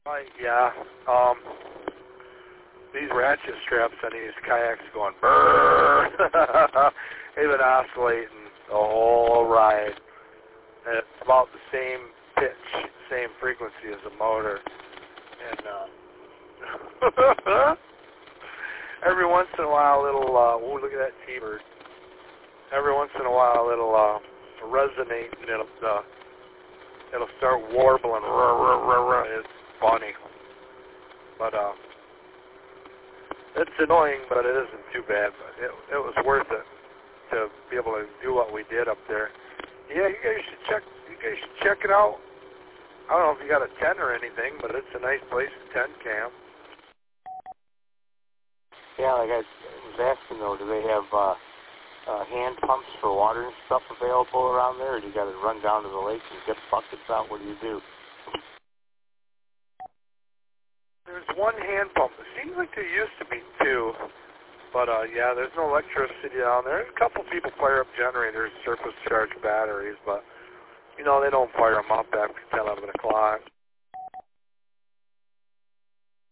Yeah. These ratchet straps on these kayaks going brrrr. They've been oscillating the whole ride. And it's about the same pitch, same frequency as the motor. And every once in a while, a little, oh, look at that T-bird. Every once in a while, it'll resonate and it'll start warbling. It's funny. But it's annoying, but it isn't too bad. But it was worth it to be able to do what we did up there. Yeah, you guys should check it out. I don't know if you got a tent or anything, but it's a nice place to tent camp. Yeah, like I was asking though, do they have hand pumps for water and stuff available around there, or do you got to run down to the lake and get buckets out? What do you do? There's one hand pump. It seems like there used to be two, but yeah, there's no electricity down there. A couple people fire up generators, surface charge batteries, but you know they don't fire them up after 10, 11 o'clock.